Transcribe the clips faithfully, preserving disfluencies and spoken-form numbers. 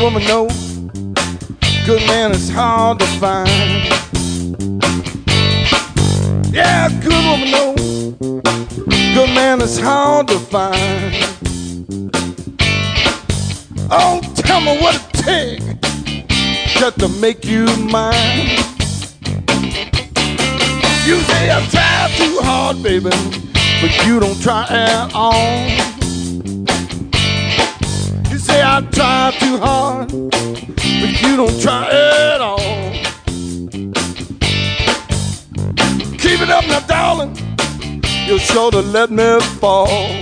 woman know good man is hard to find. Yeah, good woman know good man is hard to find. Oh, tell me what it takes just to make you mine. You say I try too hard, baby, but you don't try at all. You say I try too hard, but you don't try at all. Keep it up now, darling, you're sure to let me fall.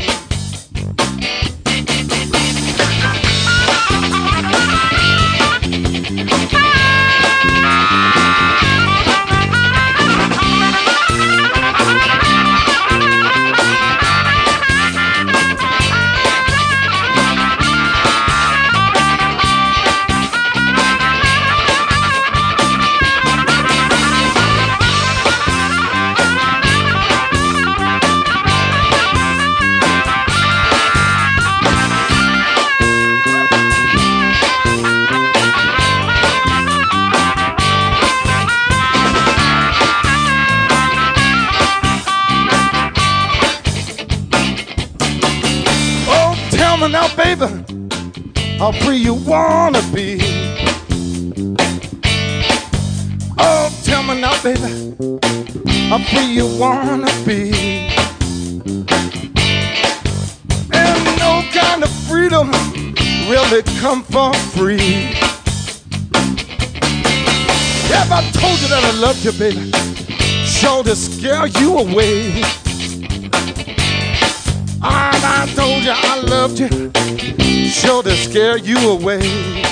Now, baby, how free you wanna be. Oh, tell me now, baby, how free you wanna be. And no kind of freedom really come for free. Yeah, if I told you that I loved you, baby, sure to scare you away. And I told you I loved you, sure to scare you away.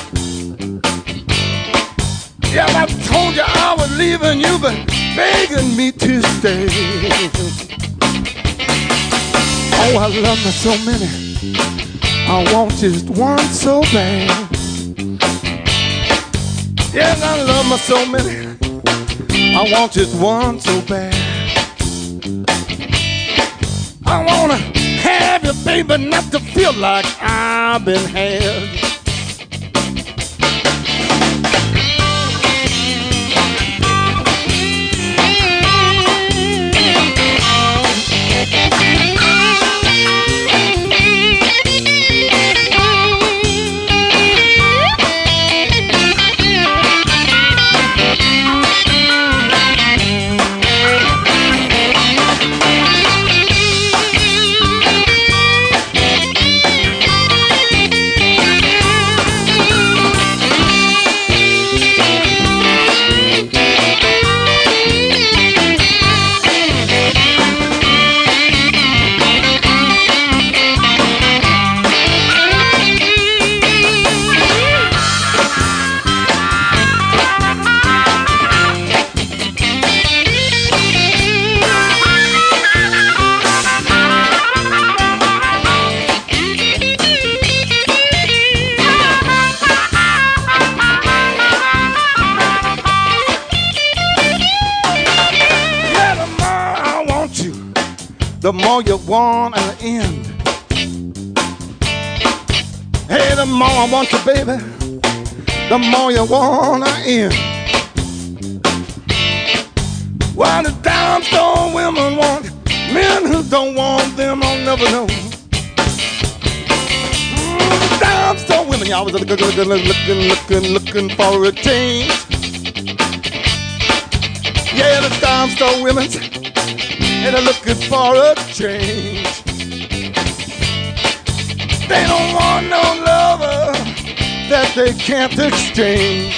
Yeah, I told you I was leaving you, but begging me to stay. Oh, I love me so many, I want just one so bad. Yes, I love me so many, I want just one so bad. I wanna have you, baby, not to feel like I've been had. The more you want at the end. Hey, the more I want you, baby, the more you want to end. Why the dime store women want men who don't want them, I'll never know. Mm, the dime store women, y'all was looking, looking, looking, looking, looking for a change. Yeah, the dime store women, and they're looking for a change. They don't want no lover that they can't exchange.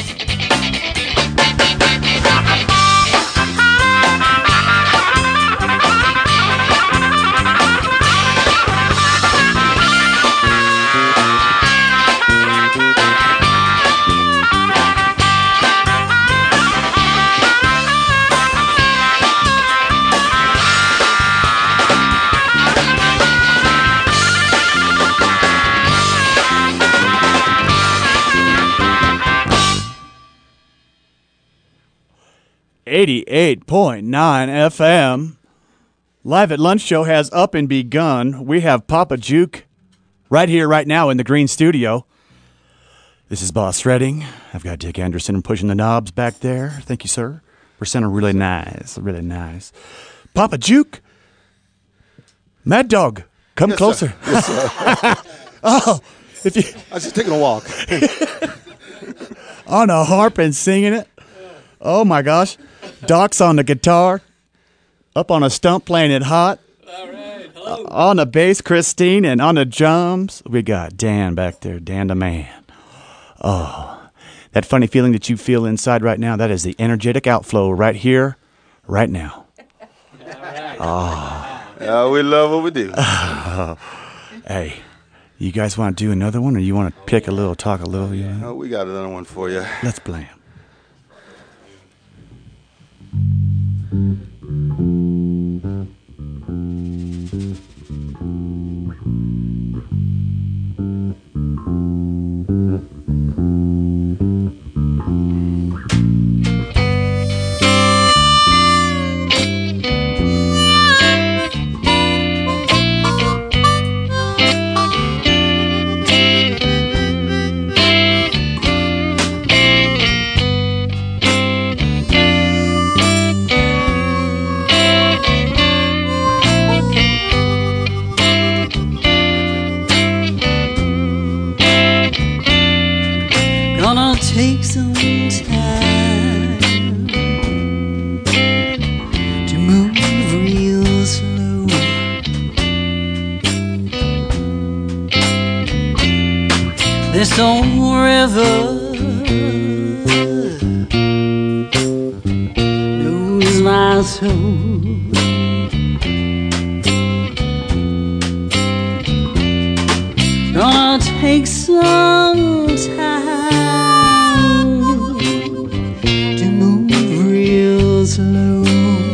eighty-eight point nine F M. Live at Lunch Show has up and begun. We have Papa Juke right here, right now in the Green Studio. This is Boss Redding. I've got Dick Anderson pushing the knobs back there. Thank you, sir. Percent are really nice, really nice. Papa Juke, Mad Dog, come Yes, closer. Sir. Yes, sir. Oh, if you I was just taking a walk. on a harp and singing it. Oh my gosh, Doc's on the guitar, up on a stump playing it hot. All right, hello. Uh, on the bass, Christine, and on the drums, we got Dan back there, Dan the man. Oh, that funny feeling that you feel inside right now, that is the energetic outflow right here, right now. Uh, we love what we do. Hey, you guys want to do another one, or you want to pick a little, talk a little? Yeah? Oh, we got another one for you. Let's play 'em. Gonna take some time to move real slow. This old river knows my soul. Gonna take some time to move real slow.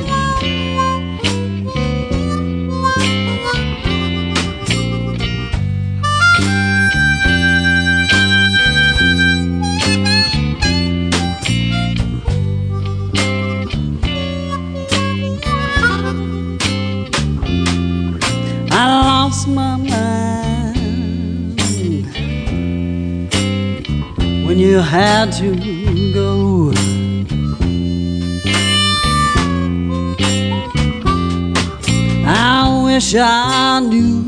I lost my mind when you had to go. I wish I knew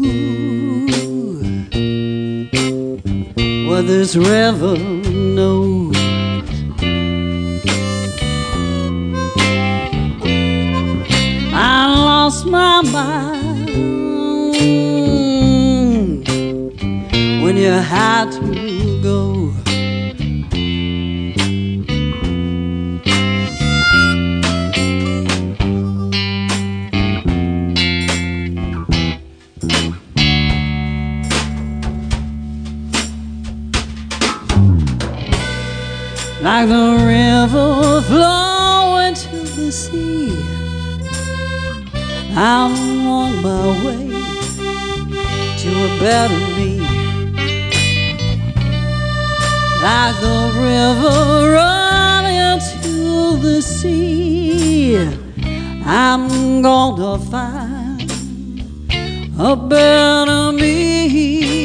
what this river knows. I lost my mind when you had to go. Like the river flowing to the sea, I'm on my way to a better me. Like the river running to the sea, I'm gonna find a better me.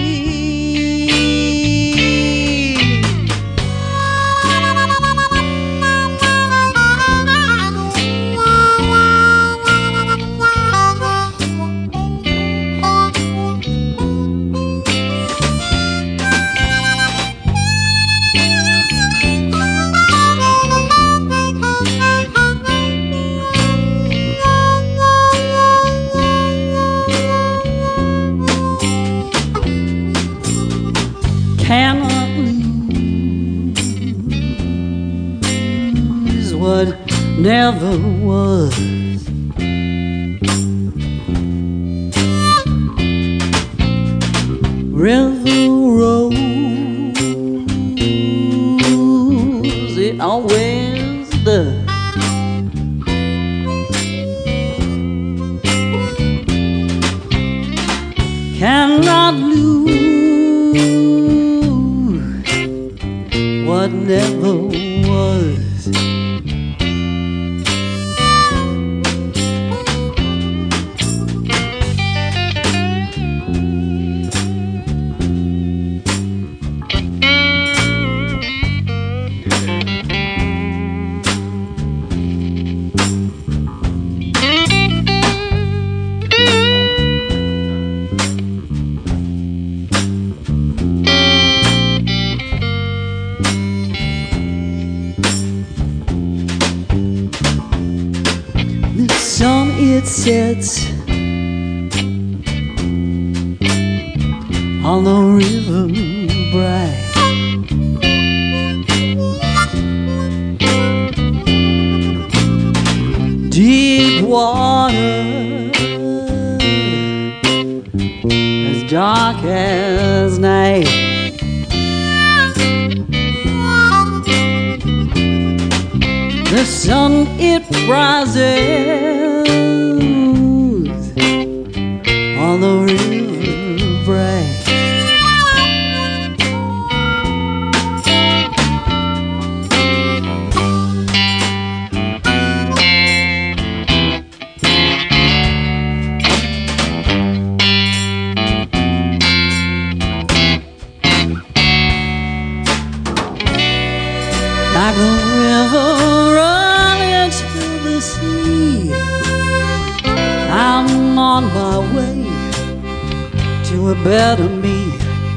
Cannot lose what never was. River rolls, it always does. Cannot lose what never was. it sets on the river bright. Deep water, as dark as night. The sun, it rises on the river bright. Like the river running to the sea, I'm on my way to a better me.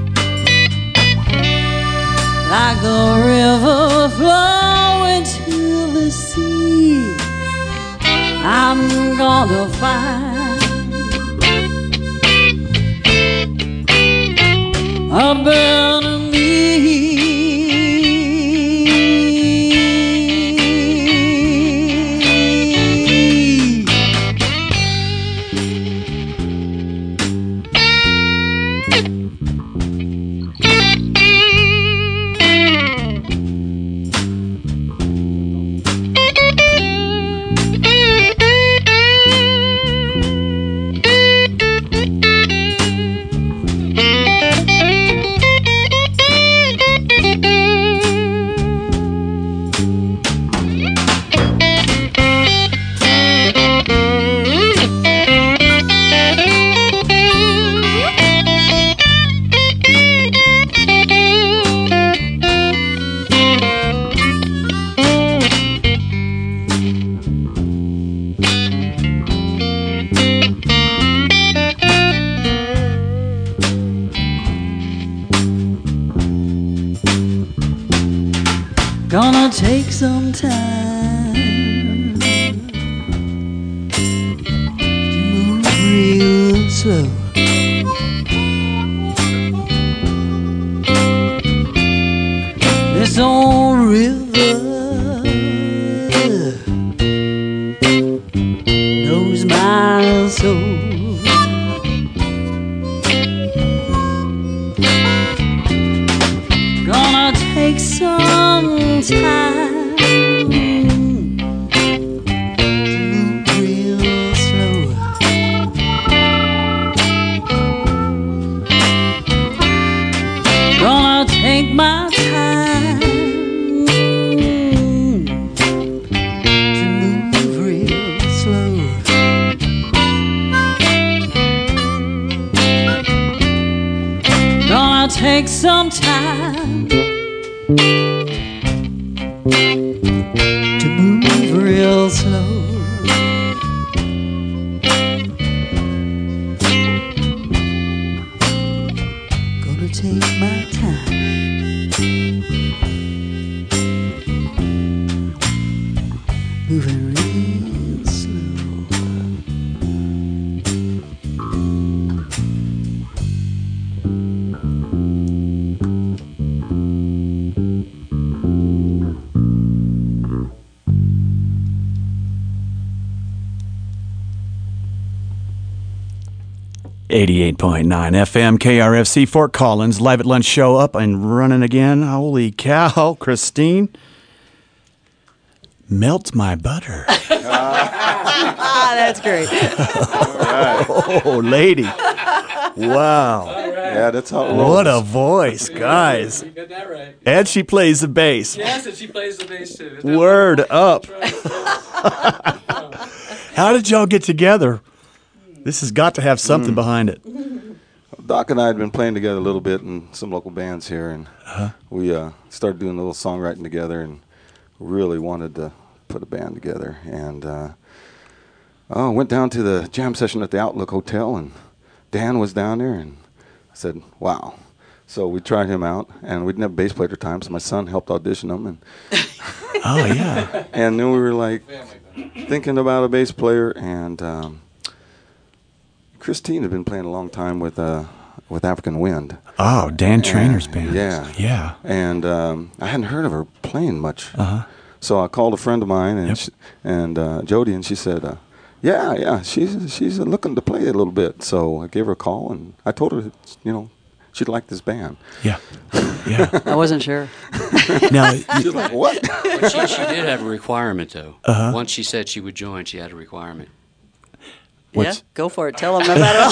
Like the river flowing to the sea, I'm gonna find a better me. Gonna take some time to move real slow. This old river knows my soul. Gonna take some time to move real slow. Gonna take my time to move real slow. Gonna take some time to move real slow. Gonna take my time, moving real slow. eighty-eight point nine F M K R F C Fort Collins, live at lunch show up and running again. Holy cow, Christine. Melt my butter. Ah, that's great. Oh, lady. Wow. Yeah, that's how it rolls. What a voice, guys. You got that right. And she plays the bass. Yes, and she plays the bass too. Isn't that Word up. right? How did y'all get together? This has got to have something behind it. Doc and I had been playing together a little bit in some local bands here, and Uh-huh. we uh, started doing a little songwriting together and really wanted to put a band together. And uh, oh, went down to the jam session at the Outlook Hotel, and Dan was down there, and I said, wow. So we tried him out, and we didn't have a bass player at the time, so my son helped audition him. And Oh, yeah. And then we were like thinking about a bass player, and um, Christine had been playing a long time with uh, with African Wind. Oh, Dan Trainor's And- band. Yeah. Yeah. And um, I hadn't heard of her playing much. Uh-huh. So I called a friend of mine and Yep. she, and uh, Jody, and she said, uh, "Yeah, yeah, she's she's looking to play a little bit." So I gave her a call, and I told her, you know, she'd like this band. Yeah. Yeah. I wasn't sure. Now, She's like, "What?" But she, she did have a requirement, though. Uh-huh. Once she said she would join, she had a requirement. Yeah, What's- go for it. Tell them about it all.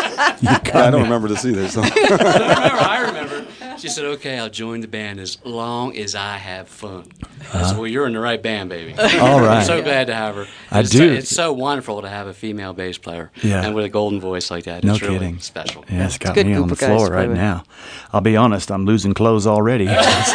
I don't remember this either. So I remember, I remember. She said, "Okay, I'll join the band as long as I have fun." I said, "Well, you're in the right band, baby." All right. I'm so glad to have her. I it's do. So, it's so wonderful to have a female bass player. Yeah. And with a golden voice like that. No It's really kidding. special. Yeah, it's got good me on group the of guys floor to play right with. now. I'll be honest, I'm losing clothes already.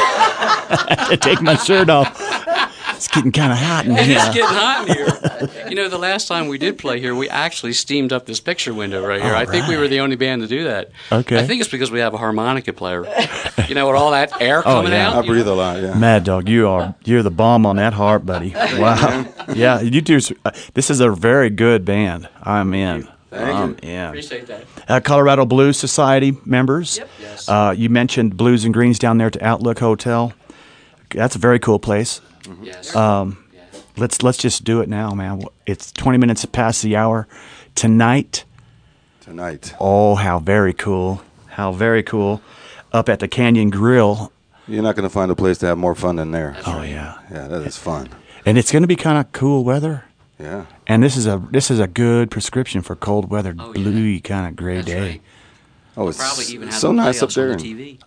I had to take my shirt off. It's getting kind of hot in It is here. getting hot in here. You know, the last time we did play here, we actually steamed up this picture window right here. All I think we right. were the only band to do that. Okay. I think it's because we have a harmonica player. You know, with all that air Oh, coming yeah. out. I you breathe know. a lot. Yeah. Mad Dog, you are you're the bomb on that harp, buddy. Wow. Yeah, you do. Uh, this is a very good band. I'm in. Thank I'm you. in. Appreciate that. Uh, Colorado Blues Society members. Yep. Yes. Uh, you mentioned Blues and Greens down there at the Outlook Hotel. That's a very cool place. Yes. Um, yeah. let's let's just do it now, man. It's twenty minutes past the hour tonight. Tonight, Oh, how very cool! How very cool! Up at the Canyon Grill. you're not going to find a place to have more fun than there. Oh yeah, Yeah, that is fun. and it's going to be kind of cool weather. Yeah. And this is a this is a good prescription for cold weather, Oh, yeah. bluey kind of gray That's day. right. Oh, We'll it's probably even have so the nice up playoffs there. on and the T V.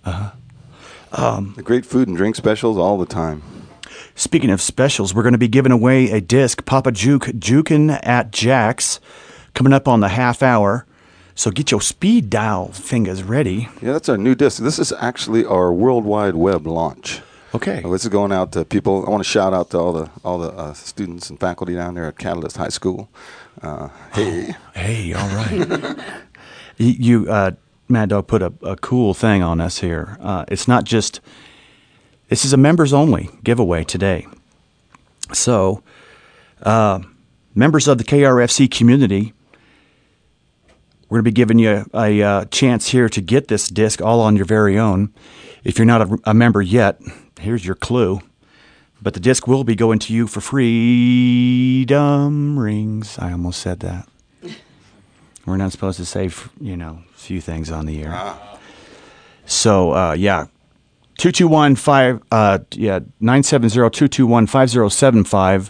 the great food and drink specials all the time. Speaking of specials, we're going to be giving away a disc, Papa Juke, Jukin' at Jack's, coming up on the half hour. So get your speed dial fingers ready. Yeah, that's our new disc. This is actually our World Wide Web launch. Okay. Oh, this is going out to people. I want to shout out to all the all the uh, students and faculty down there at Catalyst High School. Uh, hey, Hey, all right. you, you uh, Mad Dog, put a, a cool thing on us here. Uh, it's not just, this is a members only giveaway today. So, uh, members of the K R F C community, we're going to be giving you a, a uh, chance here to get this disc all on your very own. If you're not a, a member yet, here's your clue. But the disc will be going to you for freedom rings. I almost said that. We're not supposed to say, f- you know, a few things on the air. So, uh, yeah, two two one five, uh, yeah, nine seven zero two two one five zero seven five.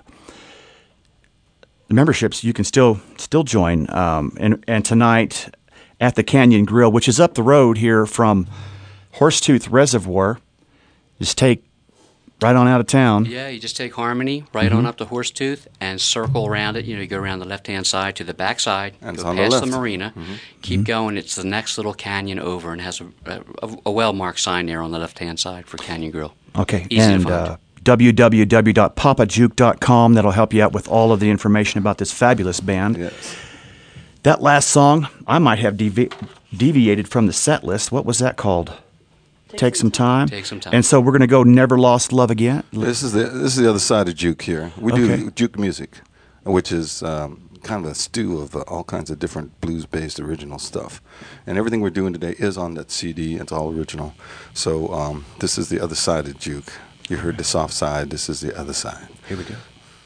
The memberships you can still still join. Um, and and tonight at the Canyon Grill, which is up the road here from Horsetooth Reservoir, just take right on out of town. Yeah, you just take Harmony right Mm-hmm. on up to Horsetooth and circle around it. You know, you go around the left-hand side to the back side, And it's go on the past the, left. marina, keep going. It's the next little canyon over and has a, a, a well-marked sign there on the left-hand side for Canyon Grill. Okay, Easy to and find. uh, w w w dot papa juke dot com. That'll help you out with all of the information about this fabulous band. yes. That last song, I might have devi- deviated from the set list. What was that called? Take, some time. Take Some Time. And so we're going to go Never Lost Love Again. This is the this is the other side of juke here. We Okay. do juke music, which is um, kind of a stew of uh, all kinds of different blues-based original stuff, and everything we're doing today is on that C D. It's all original. So um, this is the other side of juke. You heard the soft side. This is the other side. Here we go.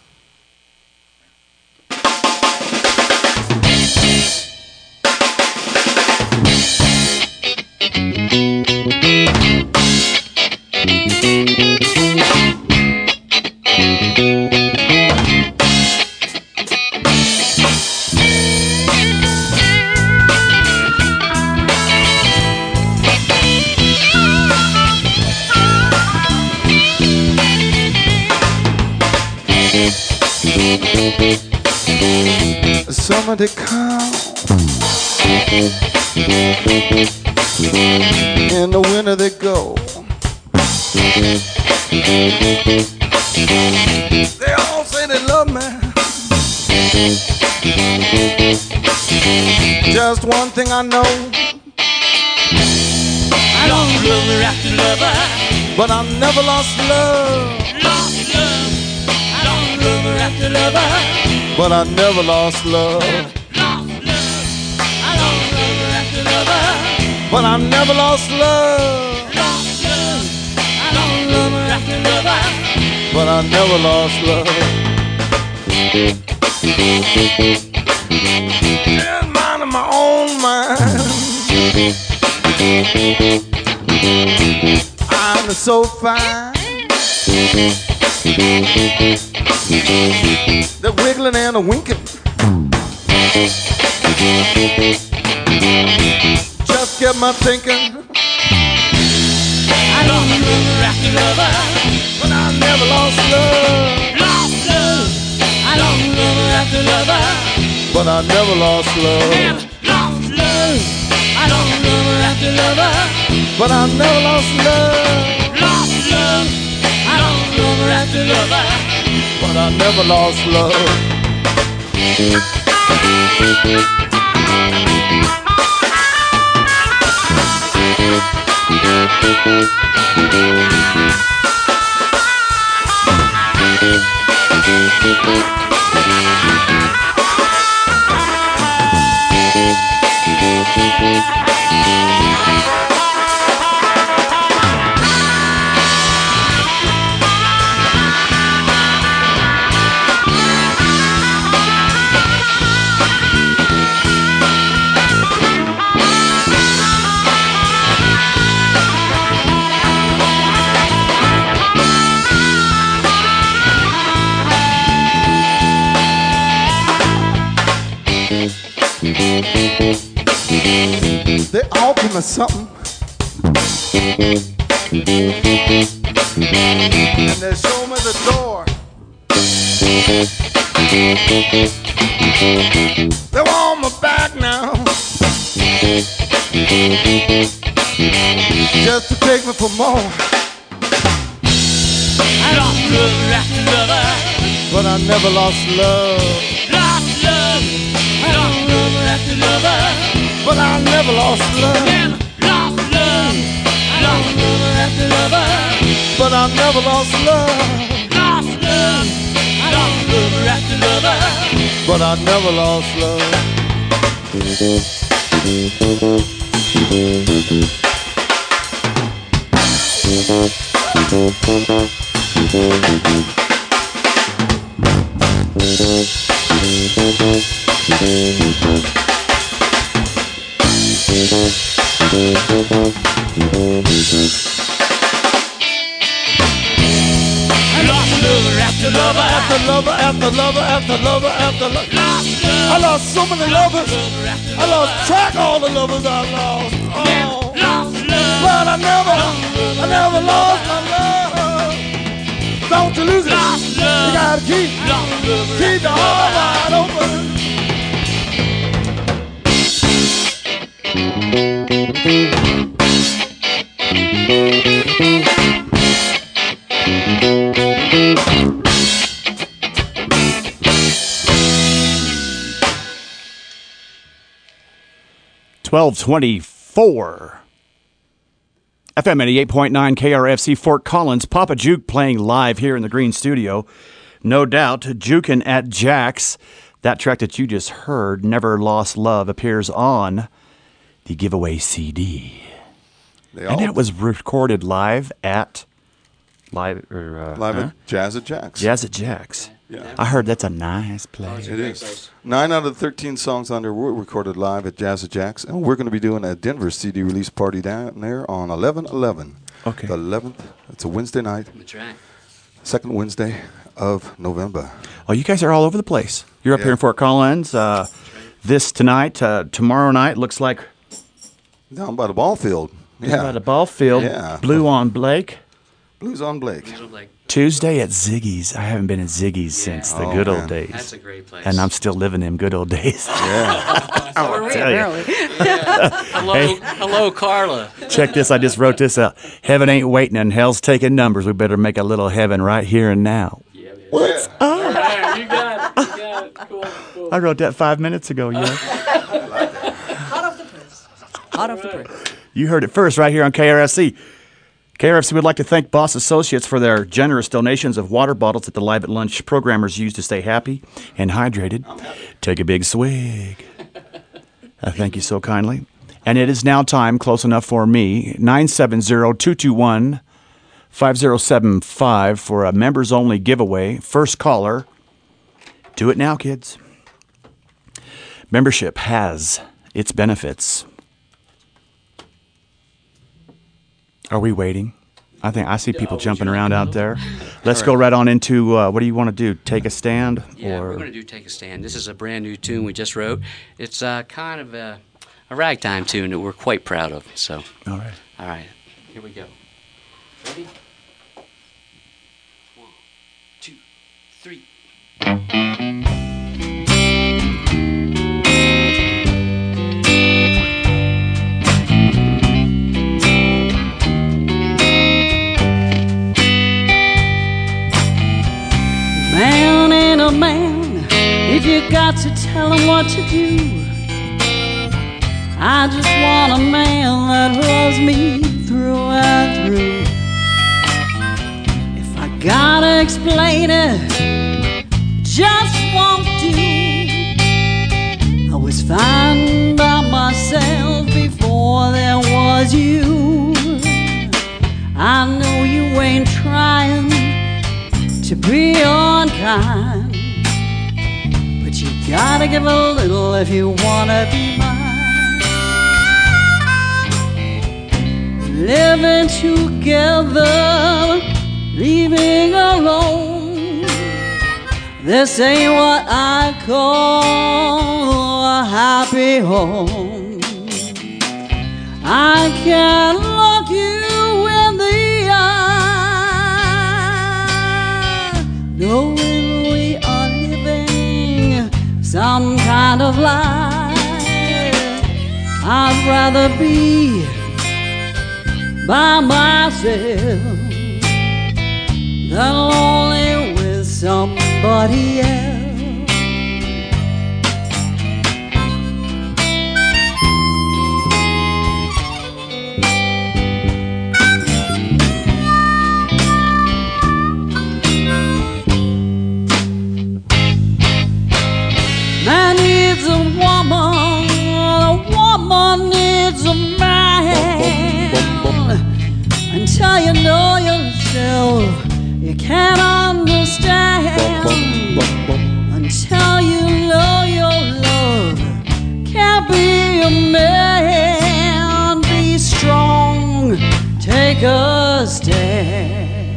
The summer they come, in the winter they go. They all say they love me. Just one thing I know, I don't lover after lover, but I never lost love. lost love. lover after lover, but I never lost love. I lost lover after lover, but I never lost love. Lost love. I lost lover after lover, but I never lost love. Just minding my own mind. I'm so fine. The wiggling and the winking. Just get my thinking. I lost lover after lover, but I never lost love. Lost love. I lost lover after lover, but I never lost love. Lost love. I lost lover after lover, but I never lost love. Lost love. I lost lover after lover, but I never lost love. They all give me something, and they show me the door. They want my back now, just to take me for more. I lost lover after lover, but I never lost love. Lost love. I lost lover after lover, but I never lost love. Lost love. I lost lover after lover, but I never lost love. Lost love. I lost lover after lover, but I never lost love. I lost lover after lover, after lover, after lover, after lover, after lover. I lost so many lovers. I lost track of all the lovers I lost. Oh, but I never, I never lost my love. Don't you lose it. You gotta keep, keep the heart wide open. twelve twenty-four. F M eighty-eight point nine K R F C Fort Collins. Papa Juke playing live here in the Green Studio. No doubt, Jukin' at Jack's. That track that you just heard, Never Lost Love, appears on the giveaway C D. They And all it was recorded live at live or uh, live huh? at Jazz at Jack's. Jazz at Jack's. Yeah. I heard that's a nice place. It is. Nine out of the thirteen songs on there were recorded live at Jazz at Jack's, and we're going to be doing a Denver C D release party down there on eleven eleven. Okay. The eleventh. It's a Wednesday night. That's right. Second Wednesday of November. Oh, you guys are all over the place. You're up Yeah. here in Fort Collins. Uh, this tonight, uh, tomorrow night looks like Down by the ball field. Yeah. by the ball field. Yeah. Blue on Blake. Blues on Blake. Like, Tuesday at Ziggy's. I haven't been at Ziggy's since the Oh, good man. old days. that's a great place. And I'm still living them good old days. Yeah. Are we, tell you. really? hello, Hey. hello, Carla. Check this. I just wrote this out. Heaven ain't waiting and hell's taking numbers. We better make a little heaven right here and now. Yeah, man. What's up? All right, you got it. You got it. Cool, cool. I wrote that five minutes ago, you know. Hot off the press. Hot off the press. You heard it first right here on K R S C. K R F C would like to thank Boss Associates for their generous donations of water bottles that the Live at Lunch programmers use to stay happy and hydrated. Take a big swig. Uh, thank you so kindly. And it is now time, close enough for me, nine seven zero, two two one, five zero seven five for a members-only giveaway. First caller. Do it now, kids. Membership has its benefits. Are we waiting? I think I see people Yeah, jumping would you around like out to there. go? Let's All go right. right on into, uh, what do you want to do? Take a stand? Yeah, or we're going to do Take a Stand. This is a brand new tune we just wrote. It's uh, kind of a, a ragtime tune that we're quite proud of. So, All right. all right, here we go. Ready? One, two, three. Man ain't a man if you got to tell him what to do. I just want a man that loves me through and through. If I gotta explain it, just won't do. I was fine by myself before there was you. I know you ain't trying to be unkind, but you gotta give a little if you wanna be mine. Living together, leaving alone, this ain't what I call a happy home. I can't look you in the eye, knowing we are living some kind of lie. I'd rather be by myself than lonely with somebody else. Man needs a woman, a woman needs a man. Until you know yourself, you can't understand. Until you know your love can't be a man. Be strong, take a stand.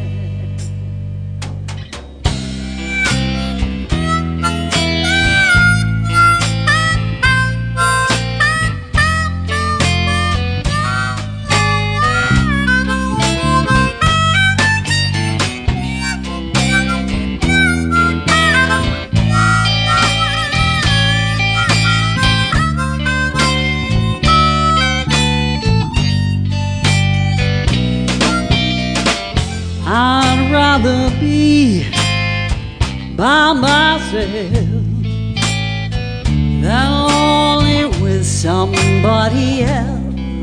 I'd rather be by myself than only with somebody else.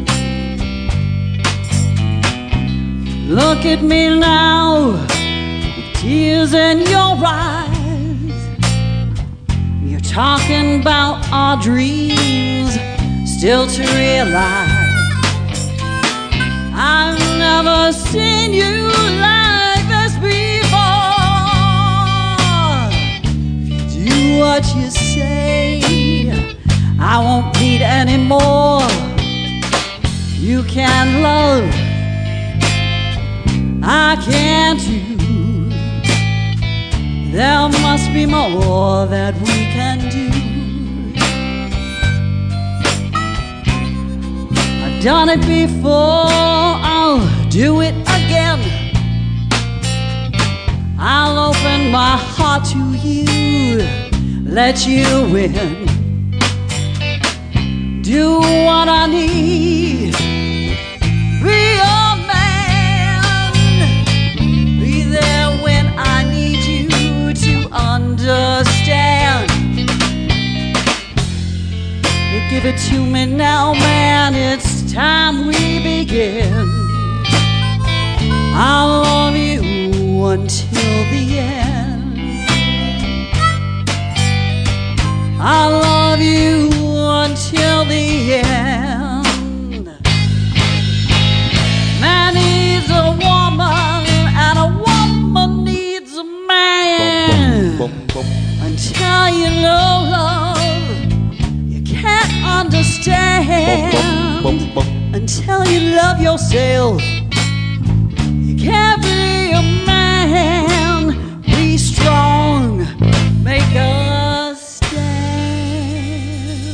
Look at me now, with tears in your eyes. You're talking about our dreams still to realize. I've never seen you like this before. If you do what you say, I won't need any more. You can't love, I can't do. There must be more that we can do. I've done it before, I'll do it again. I'll open my heart to you, let you in. Do what I need, be your man. Be there when I need you to understand. Give it to me now, man, it's time we begin. I'll love you until the end. I'll love you until the end. Man needs a woman, and a woman needs a man. Until you know love, you can't understand. Until you love yourself, you can't be a man. Be strong, make a stand.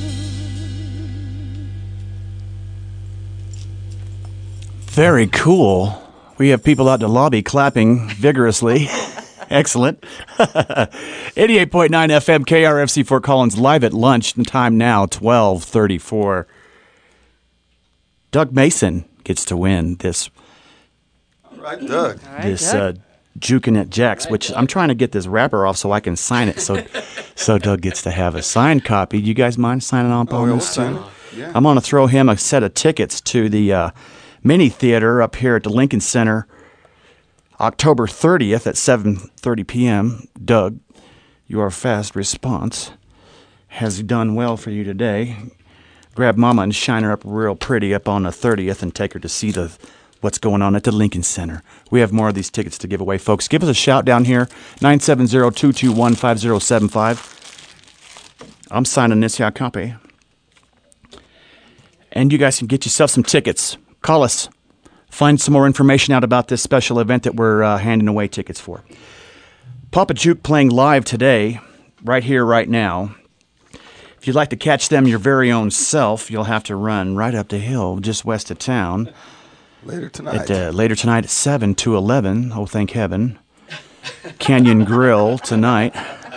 Very cool. We have people out in the lobby clapping vigorously. Excellent. eighty-eight point nine F M K R F C Fort Collins live at lunch. Time now, twelve thirty-four. Doug Mason gets to win this All right, Doug. this uh, Jukin' at Jack's, which I'm trying to get this wrapper off so I can sign it. So so Doug gets to have a signed copy. Do you guys mind signing on, Oh, on yeah, this? we'll too? sign it. Yeah. I'm going to throw him a set of tickets to the uh, mini theater up here at the Lincoln Center, October thirtieth at seven thirty p.m. Doug, your fast response has done well for you today. Grab Mama and shine her up real pretty up on the thirtieth and take her to see the what's going on at the Lincoln Center. We have more of these tickets to give away, folks. Give us a shout down here, nine seven zero, two two one, five zero seven five. I'm signing this here copy. And you guys can get yourself some tickets. Call us. Find some more information out about this special event that we're uh, handing away tickets for. Papa Juke playing live today, right here, right now. If you'd like to catch them your very own self, you'll have to run right up the hill just west of town. Later tonight. At, uh, later tonight at seven to eleven. Oh, thank heaven. Canyon Grill tonight.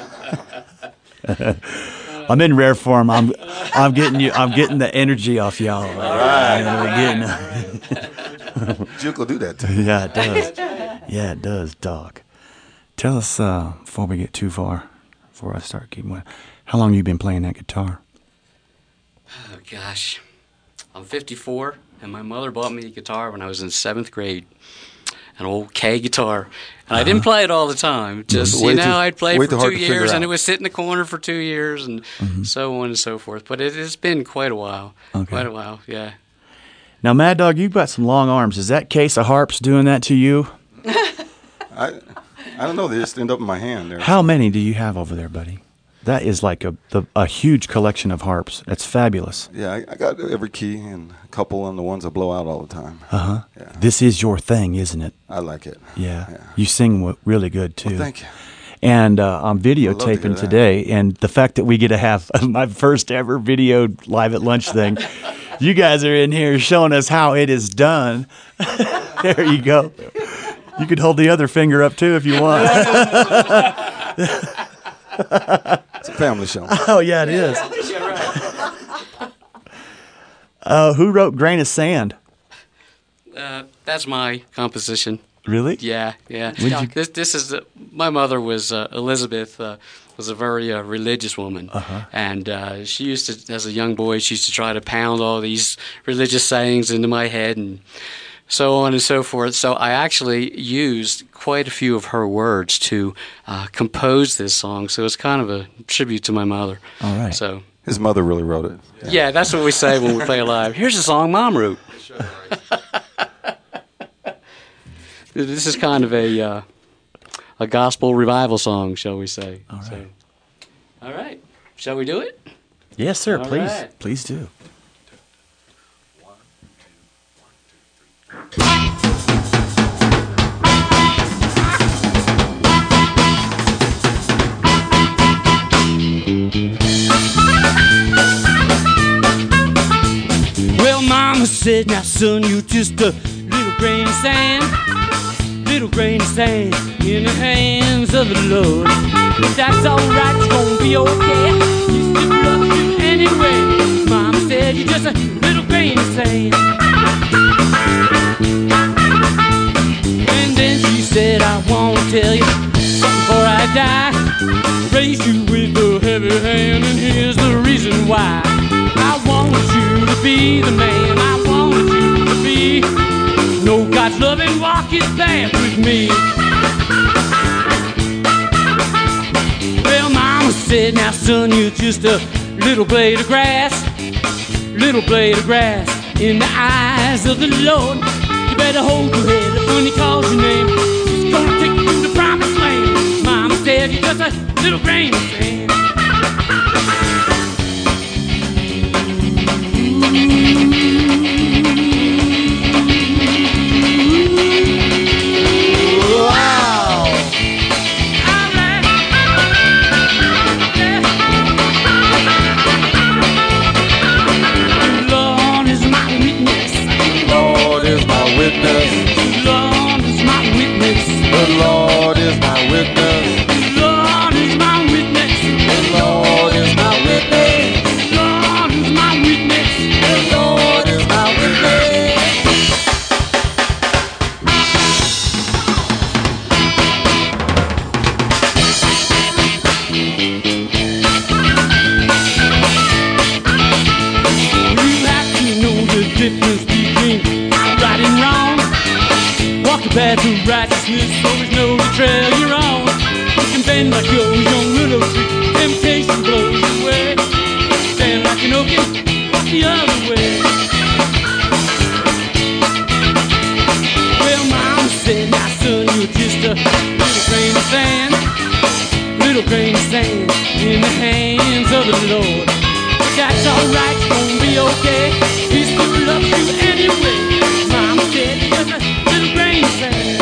I'm in rare form. I'm I'm getting you. I'm getting the energy off y'all. All right. Getting, Juke will do that to you. yeah, it does. Yeah, it does, dog. Tell us uh, before we get too far, before I start keeping going, how long you been playing that guitar? Oh, gosh. I'm fifty-four, and my mother bought me a guitar when I was in seventh grade. An old K guitar. And I didn't play it all the time. Just, Way you know, too- I'd play way for too hard two to figure years, and out. it would sit in the corner for two years, and so on and so forth. But it has been quite a while. Okay. Quite a while, yeah. Now, Mad Dog, you've got some long arms. Is that case of harps doing that to you? I, I don't know. They just end up in my hand there. How many do you have over there, buddy? That is like a the, a huge collection of harps. That's fabulous. Yeah, I, I got every key and a couple on the ones I blow out all the time. Uh huh. Yeah. This is your thing, isn't it? I like it. Yeah. Yeah. You sing w- really good too. Well, thank you. And uh, I'm love to hear videotaping that. today, and the fact that we get to have my first ever video live at lunch thing, you guys are in here showing us how it is done. There you go. You could hold the other finger up too if you want. It's a family show. Oh yeah, it is. Uh, who wrote "Grain of Sand"? Uh, that's my composition. Really? Yeah, yeah. When did you- This this is the, my mother was uh, Elizabeth uh, was a very uh, religious woman, Uh-huh. and uh, she used to, as a young boy, she used to try to pound all these religious sayings into my head and so on and so forth. So I actually used quite a few of her words to uh, compose this song. So it's kind of a tribute to my mother. All right. So His mother really wrote it. yeah, that's what we say when we play live. Here's a song Mom wrote. This is kind of a uh, a gospel revival song, shall we say? All right. So, all right. Shall we do it? Yes, sir. All Please, right. please do. Well, Mama said, now son, you just a little grain of sand, little grain of sand in the hands of the Lord. If that's all right, it's gonna be okay. You still love you anyway. Mama said, you're just a little grain of sand. And then she said, I wanna tell you something before I die. Raised you with a heavy hand, and here's the reason why. I wanted you to be the man. I wanted you to be know God's love and walk His path with me. Well, Mama said, now son, you're just a little blade of grass, little blade of grass in the eyes of the Lord. You better hold your head when He calls your name. He's gonna take you to the promised land. Mama said, you're just a little grain of sand. The Lord is my witness. The Lord is my witness. The Lord is my witness. The Lord is my witness. The Lord is my witness. You have to know the difference between right and wrong. Walk the path of righteousness, always know the trail you're on. You can bend like your young willow tree, temptation blows your way. Stand like an oak and walk the other way. Well, Mama said, now son, you're just a little grain of sand, little grain of sand in the hands of the Lord. That's alright, it's gonna be okay. He still loves you anyway. Mama said, you're just a little grain of sand.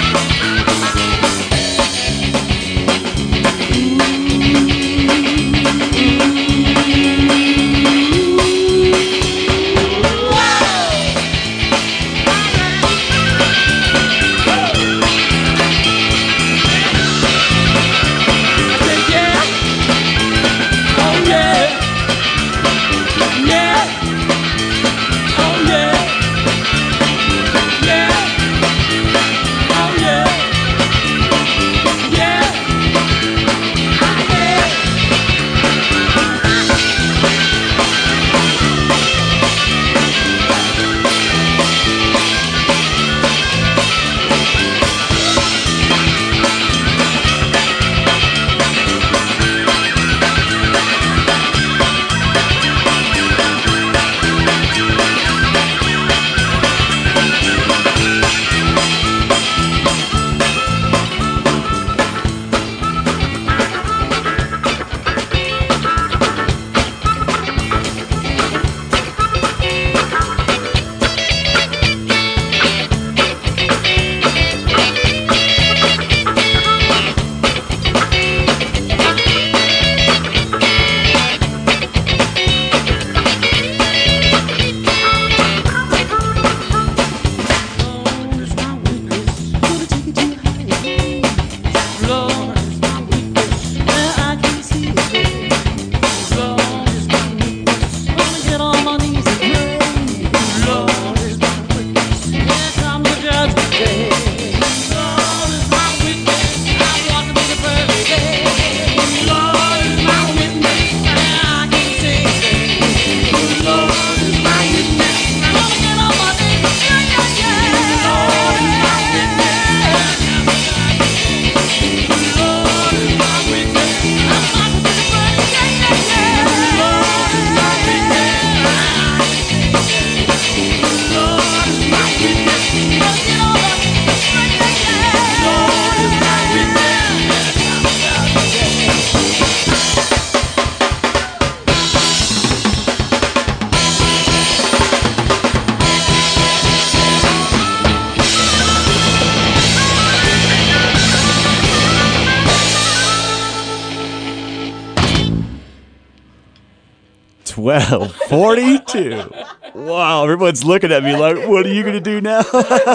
twelve forty-two. Wow, everyone's looking at me like, what are you going to do now?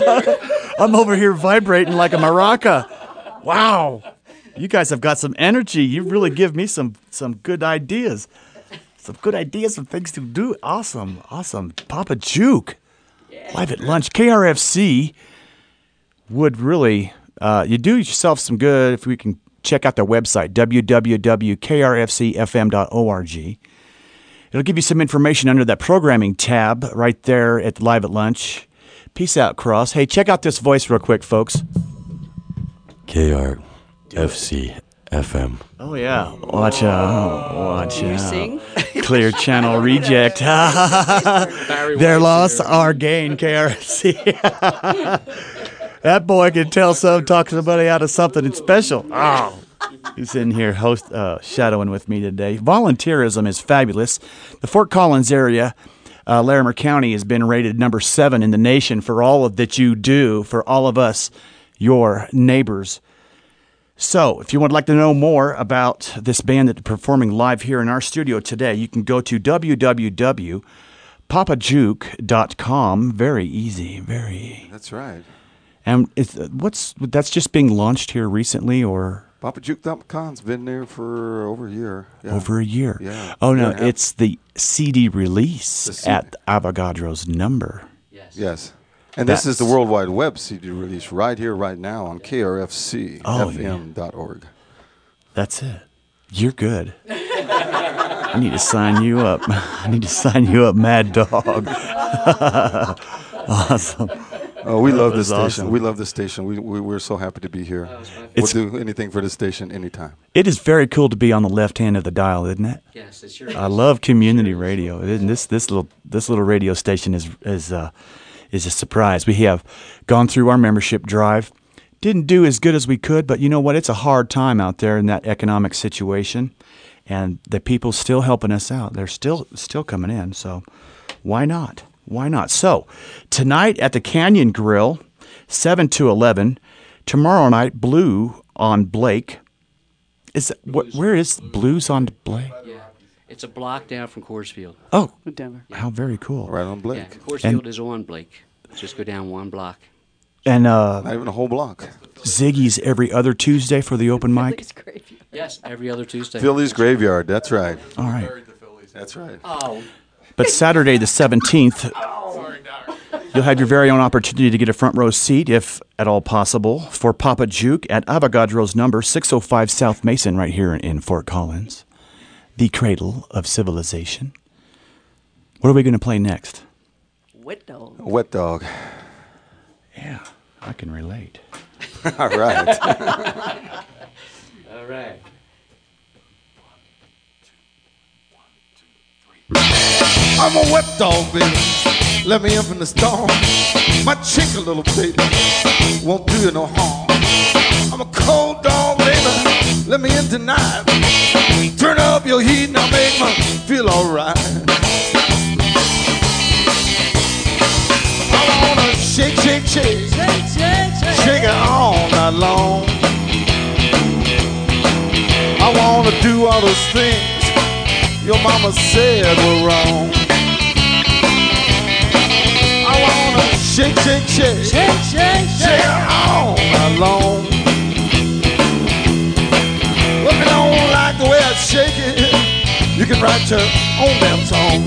I'm over here vibrating like a maraca. Wow. You guys have got some energy. You really give me some some good ideas. Some good ideas, some things to do. Awesome, awesome. Papa Juke, live at lunch. K R F C would really, uh, you do yourself some good if we can check out their website, w w w dot k r f c f m dot org. It'll give you some information under that programming tab right there at Live at Lunch. Peace out, Cross. Hey, check out this voice real quick, folks. K R F C F M. Oh, yeah. Watch out. Watch You out. sing? Clear channel reject. Their loss, our gain, K R F C. That boy can tell some, talk somebody out of something special. Oh. He's in here host uh, shadowing with me today. Volunteerism is fabulous. The Fort Collins area, uh, Larimer County, has been rated number seven in the nation for all of that you do for all of us, your neighbors. So, if you would like to know more about this band that's performing live here in our studio today, you can go to w w w dot papa juke dot com. Very easy, very. That's right. And it's, what's that's just being launched here recently, or Papa Juke dot com's been there for over a year. Yeah. over a year? Yeah. Oh no, Year and a half. it's the C D release The C D. at Avogadro's number. Yes. Yes. And this is the That's- World Wide Web C D release right here, right now on K R F C Oh, F M dot org. That's it. You're good. I need to sign you up. I need to sign you up, Mad Dog. Awesome. Oh, we love was this station. awesome. We love this station. We, we we're so happy to be here. It's- We'll do anything for the station anytime. It is very cool to be on the left hand of the dial, isn't it? Yes, it sure is. I love community radio. And this this little this little radio station is is uh, is a surprise. We have gone through our membership drive. Didn't do as good as we could, but you know what? It's a hard time out there in that economic situation, and the people still helping us out. They're still still coming in. So why not? Why not? So tonight at the Canyon Grill, seven to eleven. Tomorrow night, Blue on Blake. Is it, wh- where is Blues on Blake? Yeah. It's a block down from Coors Oh, Denver. how very cool. Right on Blake. Yeah, Coors And- is on Blake. Just go down one block. And uh, Not even a whole block. Ziggy's every other Tuesday for the open mic. It's great. Yes, every other Tuesday. Phillies Graveyard. That's right. All right. That's right. Oh, But Saturday the seventeenth, you'll have your very own opportunity to get a front row seat, if at all possible, for Papa Juke at Avogadro's number, six oh five South Mason, right here in Fort Collins, the cradle of civilization. What are we going to play next? Wet dog. Wet Dog. Yeah, I can relate. All right. all right. I'm a wet dog, baby. Let me in from the storm. My chick a little baby won't do you no harm. I'm a cold dog, baby. Let me in tonight. Turn up your heat and I'll make me feel alright. I wanna shake, shake, shake, Shake, shake, shake. shake it all night long. I wanna do all those things your mama said were wrong. I wanna shake, shake, shake, Shake, shake, shake shake. it all night long. Well, if you don't like the way I shake it, you can write your own damn song.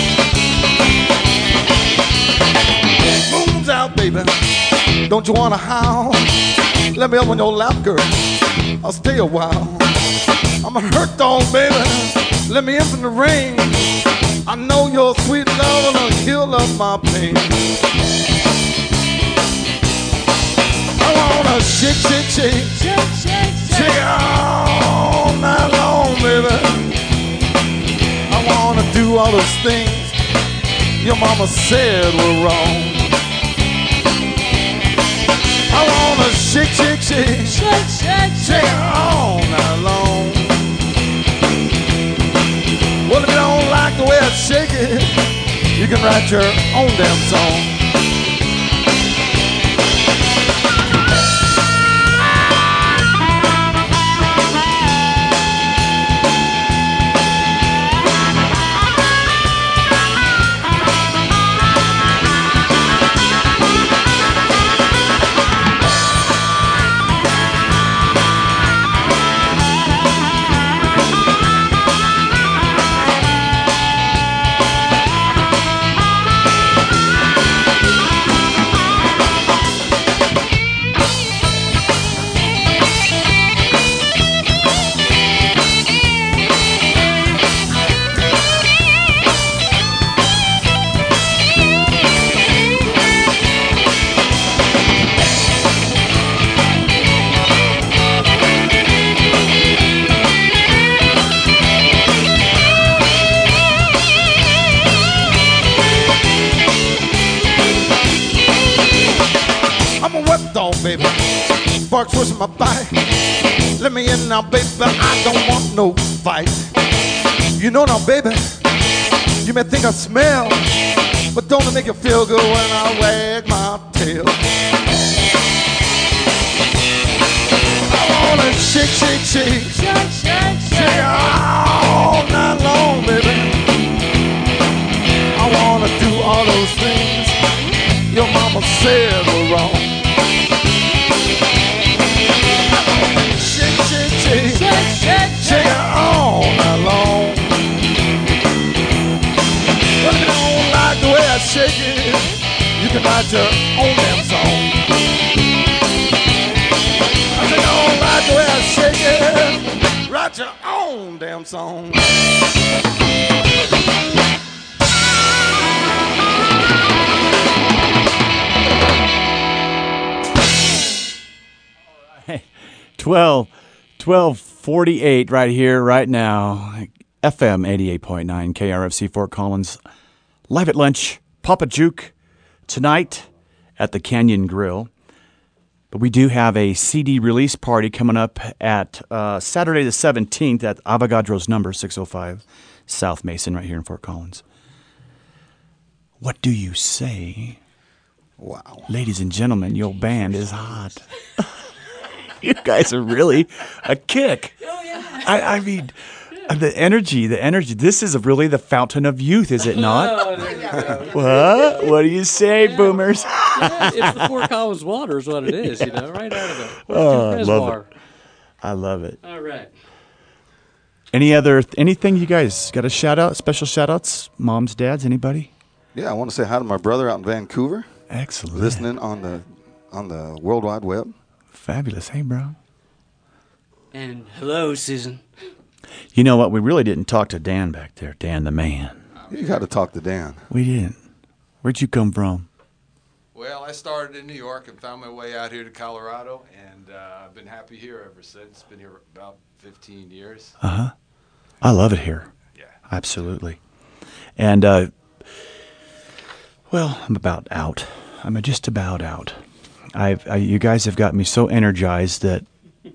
Moon's out, baby. Don't you wanna howl? Let me up on your lap, girl. I'll stay a while. I'm a hurt dog, baby. Let me in from the rain. I know your sweet love will heal up my pain. I wanna shake, shake, shake, Shake, shake, shake shake. it all night long, baby. I wanna do all those things your mama said were wrong. I wanna shake, shake, shake, Shake, shake, shake shake. it all night long. Well, if you don't like the way I shake it, you can write your own damn song. dog twisting my bite. Let me in now, baby, I don't want no fight. You know now, baby, you may think I smell, but don't it make you feel good when I wag my tail? I wanna shake, shake, shake, shake, shake, shake all night long, baby. I wanna do all those things your mama said were wrong. Shake, shake, shake, shake, shake, shake it all night long. Well, if you don't like the way I shake it, you can write your own damn song. If you don't like the way I shake it, write your own damn song. twelve, twelve forty-eight right here, right now. F M eighty-eight point nine, K R F C Fort Collins. Live at lunch, Papa Juke, tonight at the Canyon Grill. But we do have a C D release party coming up at uh, Saturday the seventeenth at Avogadro's number, six oh five South Mason, right here in Fort Collins. What do you say? Wow. Ladies and gentlemen, your band is hot. You guys are really a kick. Oh, yeah. I, I mean, yeah. the energy, the energy. This is really the fountain of youth, is it not? Oh, there you go. What? What do you say, yeah. boomers? Yeah, it's the Fort Collins water is what it is, you know, right out of the oh, I reservoir. love it. I love it. All right. Any other, anything you guys got a shout out, special shout outs? Moms, dads, anybody? Yeah, I want to say hi to my brother out in Vancouver. Excellent. Listening on the on the World Wide Web. Fabulous. Hey, bro. And hello, Susan. You know what? We really didn't talk to Dan back there. Dan the man. You got to talk to Dan. We didn't. Where'd you come from? Well, I started in New York and found my way out here to Colorado, and uh, I've been happy here ever since. Been here about fifteen years. Uh-huh. I love it here. Yeah. Absolutely. And, uh, well, I'm about out. I'm just about out. I've, I, you guys have got me so energized that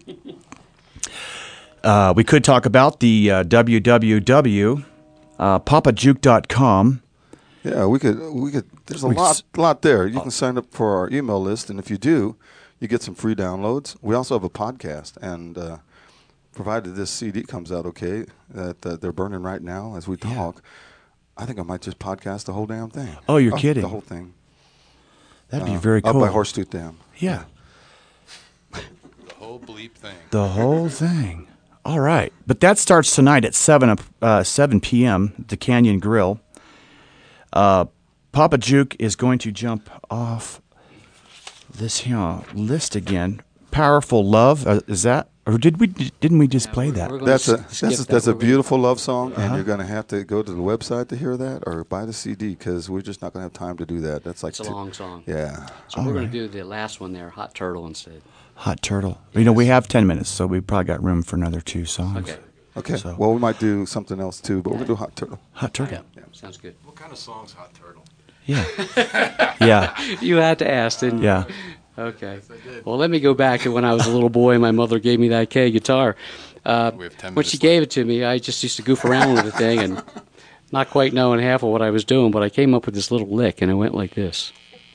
uh, we could talk about the uh, w w w dot papa juke dot com. Yeah, we could. We could. There's a We lot, s- lot there. You can sign up for our email list, and if you do, you get some free downloads. We also have a podcast, and uh, provided this C D comes out okay, that uh, they're burning right now as we talk, I think I might just podcast the whole damn thing. Oh, you're kidding. The whole thing. That'd be Uh, very cool. Up by Horsetooth Dam. Yeah. The whole bleep thing. The whole thing. All right. But that starts tonight at seven, uh, seven p.m., at the Canyon Grill. Uh, Papa Juke is going to jump off this here list again. Powerful Love. Uh, is that? Or did we? Didn't we just Yeah, play we're- that? we're gonna That's a s- skip that's a, that. that's a We're gonna- beautiful love song, Uh-huh. and you're going to have to go to the website to hear that, or buy the C D because we're just not going to have time to do that. That's like It's a two- long song. Yeah. So we're going to do the last one there, Hot Turtle, instead. Hot Turtle. You know, we have ten minutes, so we probably got room for another two songs. Okay. Okay. So- Well, we might do something else too, but we're going to do Hot Turtle. Hot Turtle. Yeah, sounds good. What kind of song's Hot Turtle? Yeah. Yeah. You had to ask, didn't you? Yeah. Okay. Well, let me go back to when I was a little boy and my mother gave me that K guitar. Uh, We have ten when she minutes gave it to me, I just used to goof around with the thing and not quite knowing half of what I was doing, but I came up with this little lick, and it went like this.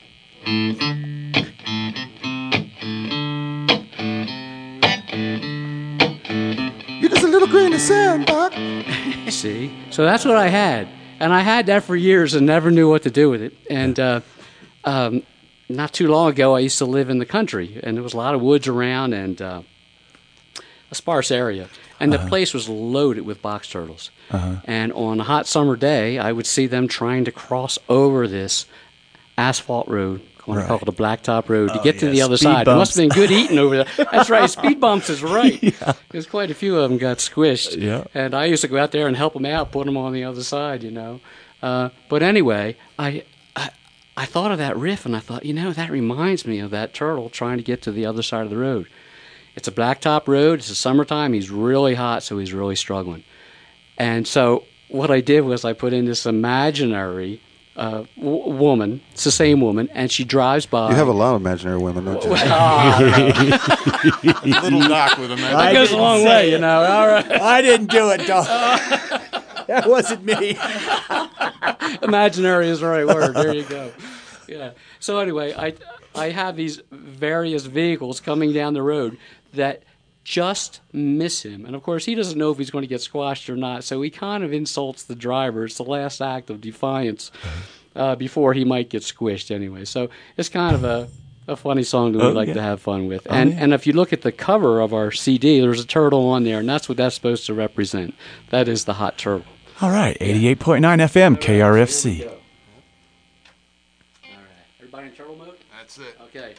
You're just a little grain of sand, Doc. See? So that's what I had. And I had that for years and never knew what to do with it. And uh, um, not too long ago, I used to live in the country, and there was a lot of woods around and uh, a sparse area. And the place was loaded with box turtles. Uh-huh. And on a hot summer day, I would see them trying to cross over this asphalt road, what I Right. call it a blacktop road, to Oh, get to yeah, the other speed side. It must have bumps. been good eating over there. That's right, speed bumps is right. Yeah. There's quite a few of them got squished. Yeah. And I used to go out there and help them out, put them on the other side, you know. Uh, but anyway, I, I I thought of that riff, and I thought, you know, that reminds me of that turtle trying to get to the other side of the road. It's a blacktop road. It's the summertime. He's really hot, so he's really struggling. And so what I did was I put in this imaginary uh, w- woman. It's the same woman, and she drives by. You have a lot of imaginary women, don't you? Little knock with a man. That goes a long way, you know. All right. I didn't do it, dog. That wasn't me. Imaginary is the right word. There you go. Yeah. So anyway, I I have these various vehicles coming down the road that just miss him. And of course, he doesn't know if he's going to get squashed or not. So he kind of insults the driver. It's the last act of defiance uh, before he might get squished anyway. So it's kind of a, a funny song that we Oh, like yeah. to have fun with. Oh, and yeah. and if you look at the cover of our C D, there's a turtle on there, and that's what that's supposed to represent. That is the hot turtle. All right, eighty-eight point nine F M, K R F C. All right. Everybody in turtle mode? That's it. Okay.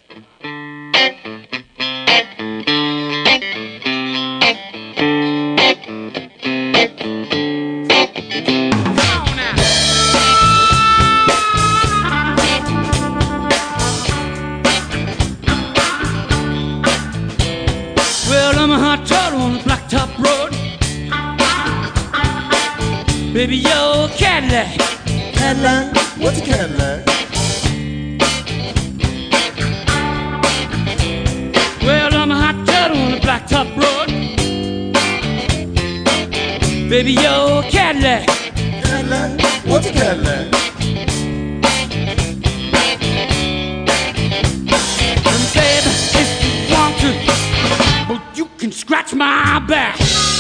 Well, I'm a hot turtle on the blacktop road. Baby, you're a Cadillac. Cadillac, what's a Cadillac? Well, I'm a hot turtle on the blacktop road. Baby, you're a Cadillac. Cadillac, what's a Cadillac? And baby, if you want to, well, you can scratch my back.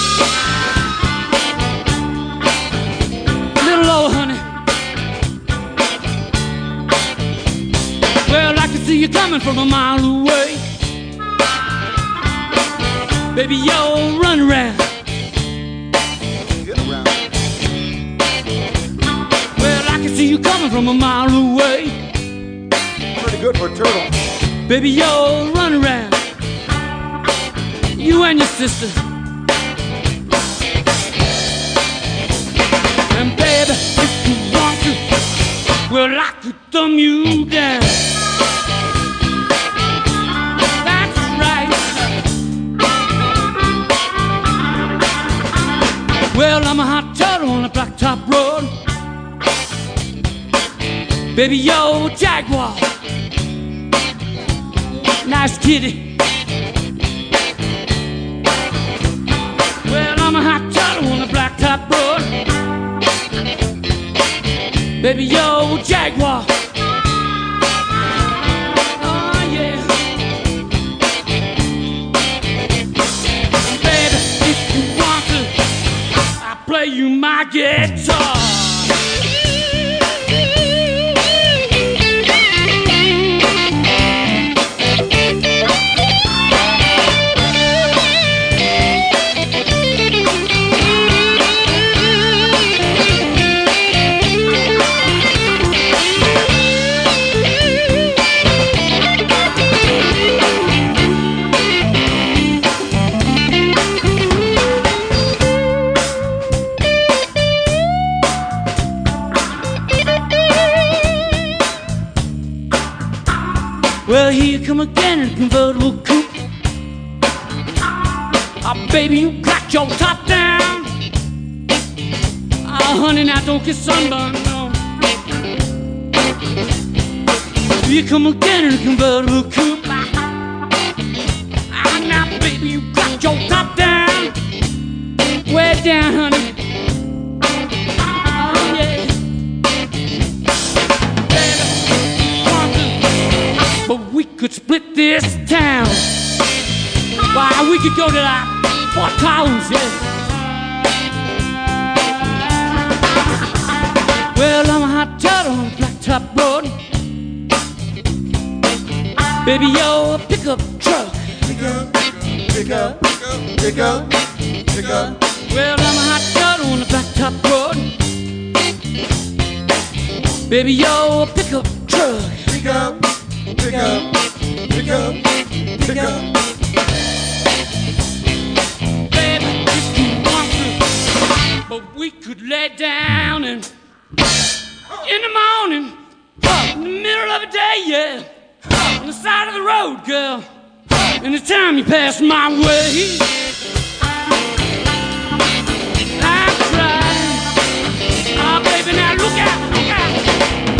Little old honey. Well, I can see you coming from a mile away. Baby, you'll run around. Get around. Well, I can see you coming from a mile away. Pretty good for a turtle. Baby, you'll run around. You and your sister. And baby, if you want to, well, I could thumb you down. That's right. Well, I'm a hot turtle on a blacktop road. Baby, yo, Jaguar. Nice kitty. Well, I'm a hot turtle on a blacktop road. Baby, yo, Jaguar. Oh, yeah. Baby, if you want to, I'll play you my guitar. Well, here you come again in a convertible coupe. Oh, baby, you got your top down. Oh, honey, now don't get sunburned, no. Here you come again in a convertible coupe. Oh, now, baby, you got your top down. Way down, honey. Oh, yeah. But we could split this town. Why, we could go to like Fort Collins, yeah. Well, I'm a hot turtle on a blacktop road. Baby, you're a pickup truck. Pick up, pick up, pick up, pick up. Well, I'm a hot turtle on a blacktop road. Baby, you're a pickup truck. Pick up, pick up, pick up, pick up. Baby, if you want to, but we could lay down and in the morning, in the middle of the day, yeah, on the side of the road, girl. Anytime you pass my way, that's right. Oh, baby, now look out, look out.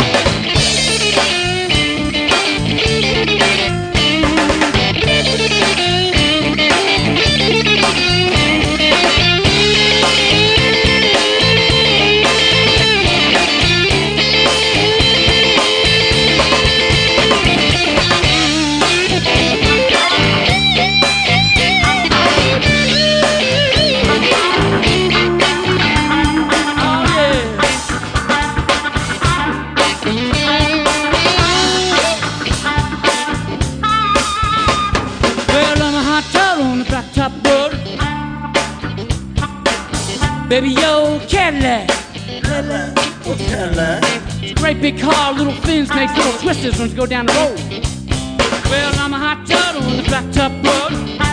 Baby, yo, Cadillac. What's Cadillac? Great big car, little fins, makes little twisters when you go down the road. Well, I'm a hot tub on the blacktop road.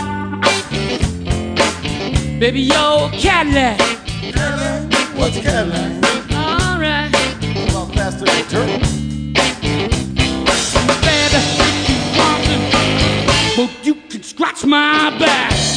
Baby, yo, Cadillac. What's Cadillac? All right. A lot faster than a turtle. Baby, if you want to, well, you can scratch my back.